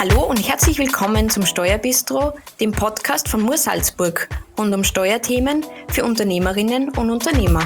Hallo und herzlich willkommen zum Steuerbistro, dem Podcast von Mur Salzburg rund um Steuerthemen für Unternehmerinnen und Unternehmer.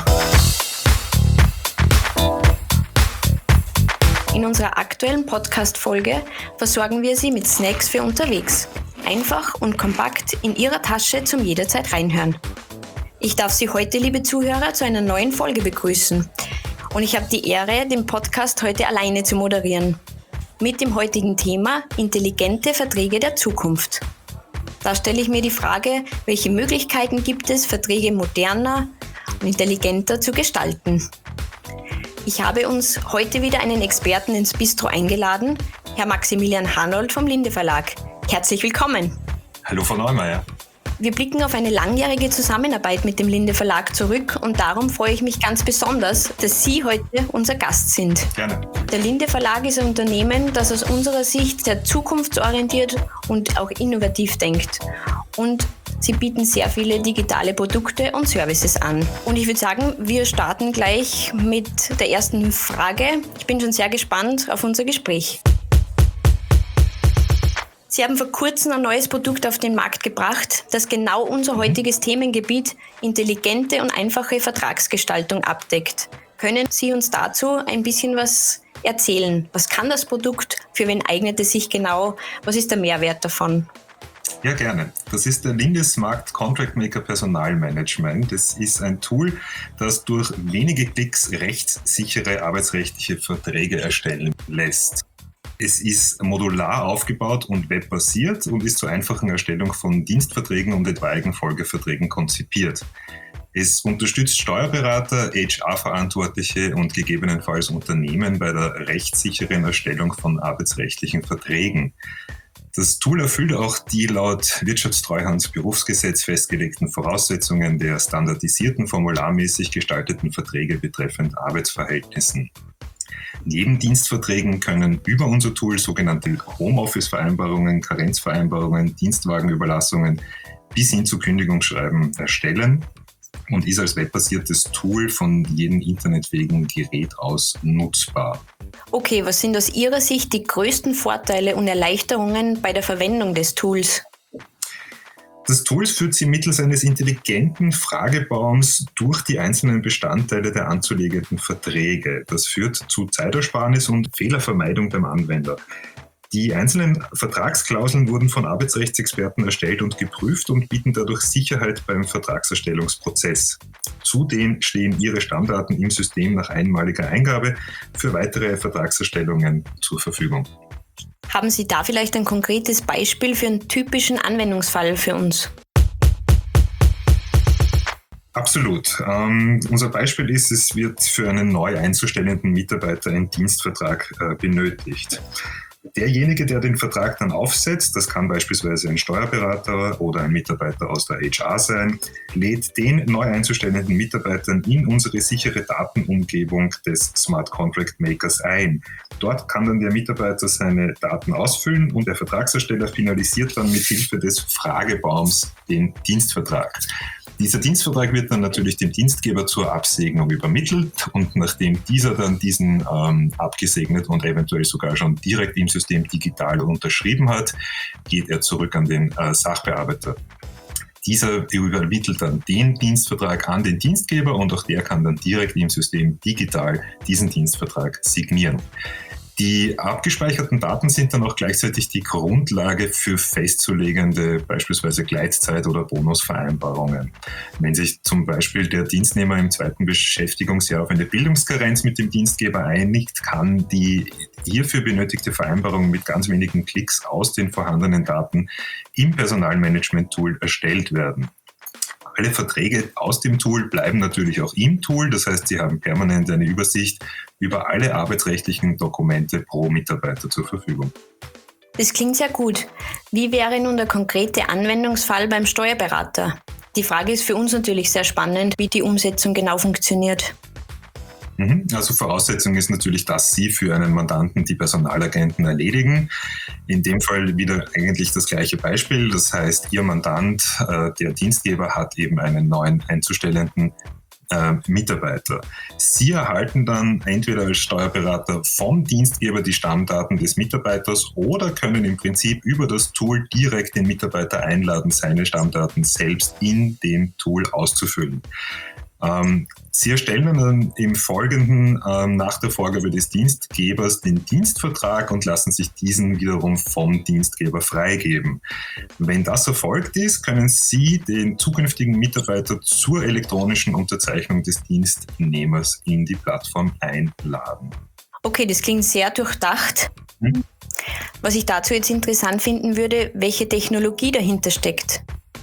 In unserer aktuellen Podcast-Folge versorgen wir Sie mit Snacks für unterwegs. Einfach und kompakt in Ihrer Tasche zum jederzeit reinhören. Ich darf Sie heute, liebe Zuhörer, zu einer neuen Folge begrüßen. Und ich habe die Ehre, den Podcast heute alleine zu moderieren. Mit dem heutigen Thema intelligente Verträge der Zukunft. Da stelle ich mir die Frage, welche Möglichkeiten gibt es, Verträge moderner und intelligenter zu gestalten. Ich habe uns heute wieder einen Experten ins Bistro eingeladen, Herr Maximilian Hanold vom Linde Verlag. Herzlich willkommen. Hallo Frau Neumeier. Wir blicken auf eine langjährige Zusammenarbeit mit dem Linde Verlag zurück und darum freue ich mich ganz besonders, dass Sie heute unser Gast sind. Gerne. Der Linde Verlag ist ein Unternehmen, das aus unserer Sicht sehr zukunftsorientiert und auch innovativ denkt. Und Sie bieten sehr viele digitale Produkte und Services an. Und ich würde sagen, wir starten gleich mit der ersten Frage. Ich bin schon sehr gespannt auf unser Gespräch. Sie haben vor kurzem ein neues Produkt auf den Markt gebracht, das genau unser heutiges Themengebiet intelligente und einfache Vertragsgestaltung abdeckt. Können Sie uns dazu ein bisschen was erzählen? Was kann das Produkt? Für wen eignet es sich genau? Was ist der Mehrwert davon? Ja, gerne. Das ist der Linde Smart Contract Maker Personalmanagement. Das ist ein Tool, das durch wenige Klicks rechtssichere arbeitsrechtliche Verträge erstellen lässt. Es ist modular aufgebaut und webbasiert und ist zur einfachen Erstellung von Dienstverträgen und etwaigen Folgeverträgen konzipiert. Es unterstützt Steuerberater, HR-Verantwortliche und gegebenenfalls Unternehmen bei der rechtssicheren Erstellung von arbeitsrechtlichen Verträgen. Das Tool erfüllt auch die laut Wirtschaftstreuhandsberufsgesetz festgelegten Voraussetzungen der standardisierten, formularmäßig gestalteten Verträge betreffend Arbeitsverhältnissen. Neben Dienstverträgen können über unser Tool sogenannte Homeoffice-Vereinbarungen, Karenzvereinbarungen, Dienstwagenüberlassungen bis hin zu Kündigungsschreiben erstellen und ist als webbasiertes Tool von jedem internetfähigen Gerät aus nutzbar. Okay, was sind aus Ihrer Sicht die größten Vorteile und Erleichterungen bei der Verwendung des Tools? Das Tool führt Sie mittels eines intelligenten Fragebaums durch die einzelnen Bestandteile der anzulegenden Verträge. Das führt zu Zeitersparnis und Fehlervermeidung beim Anwender. Die einzelnen Vertragsklauseln wurden von Arbeitsrechtsexperten erstellt und geprüft und bieten dadurch Sicherheit beim Vertragserstellungsprozess. Zudem stehen Ihre Stammdaten im System nach einmaliger Eingabe für weitere Vertragserstellungen zur Verfügung. Haben Sie da vielleicht ein konkretes Beispiel für einen typischen Anwendungsfall für uns? Absolut. Unser Beispiel ist, es wird für einen neu einzustellenden Mitarbeiter ein Dienstvertrag benötigt. Derjenige, der den Vertrag dann aufsetzt, das kann beispielsweise ein Steuerberater oder ein Mitarbeiter aus der HR sein, lädt den neu einzustellenden Mitarbeitern in unsere sichere Datenumgebung des Smart Contract Makers ein. Dort kann dann der Mitarbeiter seine Daten ausfüllen und der Vertragsersteller finalisiert dann mit Hilfe des Fragebaums den Dienstvertrag. Dieser Dienstvertrag wird dann natürlich dem Dienstgeber zur Absegnung übermittelt und nachdem dieser dann diesen abgesegnet und eventuell sogar schon direkt im System digital unterschrieben hat, geht er zurück an den Sachbearbeiter. Dieser übermittelt dann den Dienstvertrag an den Dienstgeber und auch der kann dann direkt im System digital diesen Dienstvertrag signieren. Die abgespeicherten Daten sind dann auch gleichzeitig die Grundlage für festzulegende beispielsweise Gleitzeit- oder Bonusvereinbarungen. Wenn sich zum Beispiel der Dienstnehmer im 2. Beschäftigungsjahr auf eine Bildungskarenz mit dem Dienstgeber einigt, kann die hierfür benötigte Vereinbarung mit ganz wenigen Klicks aus den vorhandenen Daten im Personalmanagement-Tool erstellt werden. Alle Verträge aus dem Tool bleiben natürlich auch im Tool. Das heißt, Sie haben permanent eine Übersicht über alle arbeitsrechtlichen Dokumente pro Mitarbeiter zur Verfügung. Das klingt sehr gut. Wie wäre nun der konkrete Anwendungsfall beim Steuerberater? Die Frage ist für uns natürlich sehr spannend, wie die Umsetzung genau funktioniert. Also Voraussetzung ist natürlich, dass Sie für einen Mandanten die Personalagenten erledigen. In dem Fall wieder eigentlich das gleiche Beispiel. Das heißt, Ihr Mandant, der Dienstgeber, hat eben einen neuen einzustellenden Mitarbeiter. Sie erhalten dann entweder als Steuerberater vom Dienstgeber die Stammdaten des Mitarbeiters oder können im Prinzip über das Tool direkt den Mitarbeiter einladen, seine Stammdaten selbst in dem Tool auszufüllen. Sie erstellen dann im Folgenden nach der Vorgabe des Dienstgebers den Dienstvertrag und lassen sich diesen wiederum vom Dienstgeber freigeben. Wenn das erfolgt ist, können Sie den zukünftigen Mitarbeiter zur elektronischen Unterzeichnung des Dienstnehmers in die Plattform einladen. Okay, das klingt sehr durchdacht. Was ich dazu jetzt interessant finden würde, welche Technologie dahinter steckt.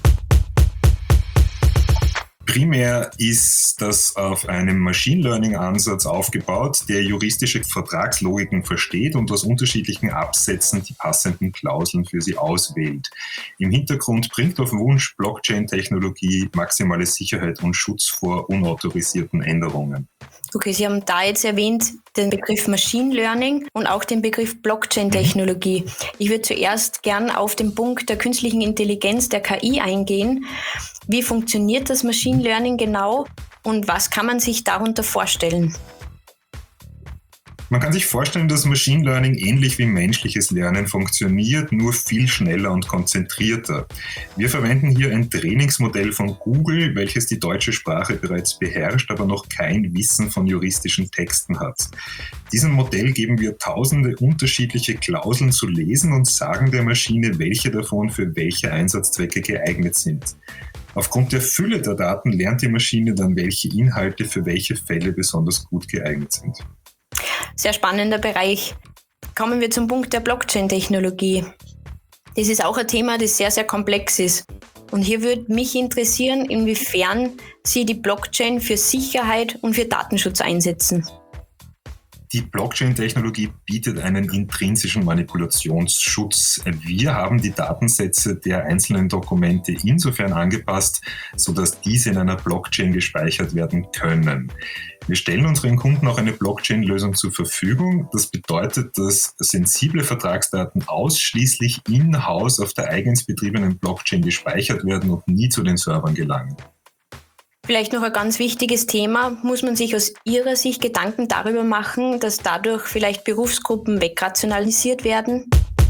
Primär ist das auf einem Machine Learning Ansatz aufgebaut, der juristische Vertragslogiken versteht und aus unterschiedlichen Absätzen die passenden Klauseln für sie auswählt. Im Hintergrund bringt auf Wunsch Blockchain-Technologie maximale Sicherheit und Schutz vor unautorisierten Änderungen. Okay, Sie haben da jetzt erwähnt den Begriff Machine Learning und auch den Begriff Blockchain-Technologie. Ich würde zuerst gern auf den Punkt der künstlichen Intelligenz, der KI, eingehen. Wie funktioniert das Machine Learning genau und was kann man sich darunter vorstellen? Man kann sich vorstellen, dass Machine Learning ähnlich wie menschliches Lernen funktioniert, nur viel schneller und konzentrierter. Wir verwenden hier ein Trainingsmodell von Google, welches die deutsche Sprache bereits beherrscht, aber noch kein Wissen von juristischen Texten hat. Diesem Modell geben wir tausende unterschiedliche Klauseln zu lesen und sagen der Maschine, welche davon für welche Einsatzzwecke geeignet sind. Aufgrund der Fülle der Daten lernt die Maschine dann, welche Inhalte für welche Fälle besonders gut geeignet sind. Sehr spannender Bereich. Kommen wir zum Punkt der Blockchain-Technologie. Das ist auch ein Thema, das sehr, sehr komplex ist. Und hier würde mich interessieren, inwiefern Sie die Blockchain für Sicherheit und für Datenschutz einsetzen. Die Blockchain-Technologie bietet einen intrinsischen Manipulationsschutz. Wir haben die Datensätze der einzelnen Dokumente insofern angepasst, sodass diese in einer Blockchain gespeichert werden können. Wir stellen unseren Kunden auch eine Blockchain-Lösung zur Verfügung. Das bedeutet, dass sensible Vertragsdaten ausschließlich in-house auf der eigens betriebenen Blockchain gespeichert werden und nie zu den Servern gelangen. Vielleicht noch ein ganz wichtiges Thema. Muss man sich aus Ihrer Sicht Gedanken darüber machen, dass dadurch vielleicht Berufsgruppen wegrationalisiert werden?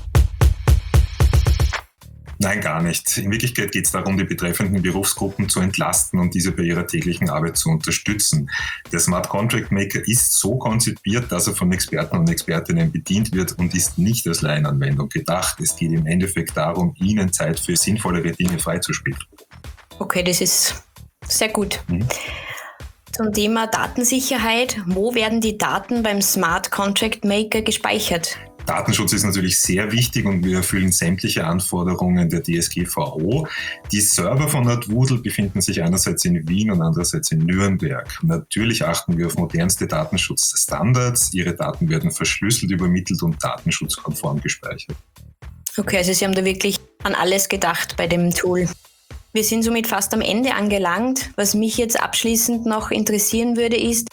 Nein, gar nicht. In Wirklichkeit geht es darum, die betreffenden Berufsgruppen zu entlasten und diese bei ihrer täglichen Arbeit zu unterstützen. Der Smart Contract Maker ist so konzipiert, dass er von Experten und Expertinnen bedient wird und ist nicht als Laienanwendung gedacht. Es geht im Endeffekt darum, ihnen Zeit für sinnvollere Dinge freizuspielen. Okay, das ist sehr gut. Zum Thema Datensicherheit. Wo werden die Daten beim Smart Contract Maker gespeichert? Datenschutz ist natürlich sehr wichtig und wir erfüllen sämtliche Anforderungen der DSGVO. Die Server von NatWoodle befinden sich einerseits in Wien und andererseits in Nürnberg. Natürlich achten wir auf modernste Datenschutzstandards. Ihre Daten werden verschlüsselt übermittelt und datenschutzkonform gespeichert. Okay, also Sie haben da wirklich an alles gedacht bei dem Tool. Wir sind somit fast am Ende angelangt. Was mich jetzt abschließend noch interessieren würde, ist,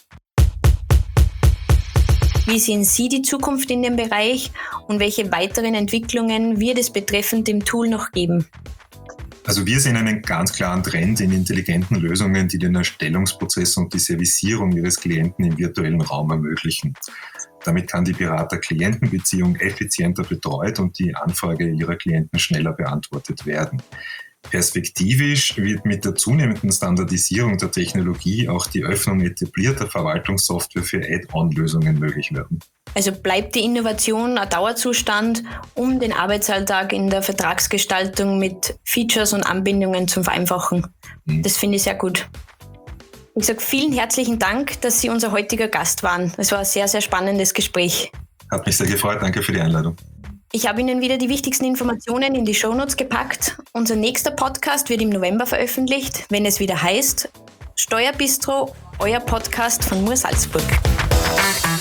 wie sehen Sie die Zukunft in dem Bereich und welche weiteren Entwicklungen wird es betreffend dem Tool noch geben? Also wir sehen einen ganz klaren Trend in intelligenten Lösungen, die den Erstellungsprozess und die Servicierung Ihres Klienten im virtuellen Raum ermöglichen. Damit kann die Berater-Klienten-Beziehung effizienter betreut und die Anfrage Ihrer Klienten schneller beantwortet werden. Perspektivisch wird mit der zunehmenden Standardisierung der Technologie auch die Öffnung etablierter Verwaltungssoftware für Add-on-Lösungen möglich werden. Also bleibt die Innovation ein Dauerzustand, um den Arbeitsalltag in der Vertragsgestaltung mit Features und Anbindungen zu vereinfachen. Das finde ich sehr gut. Ich sage vielen herzlichen Dank, dass Sie unser heutiger Gast waren. Es war ein sehr, sehr spannendes Gespräch. Hat mich sehr gefreut. Danke für die Einladung. Ich habe Ihnen wieder die wichtigsten Informationen in die Shownotes gepackt. Unser nächster Podcast wird im November veröffentlicht, wenn es wieder heißt Steuerbistro, euer Podcast von Mur Salzburg.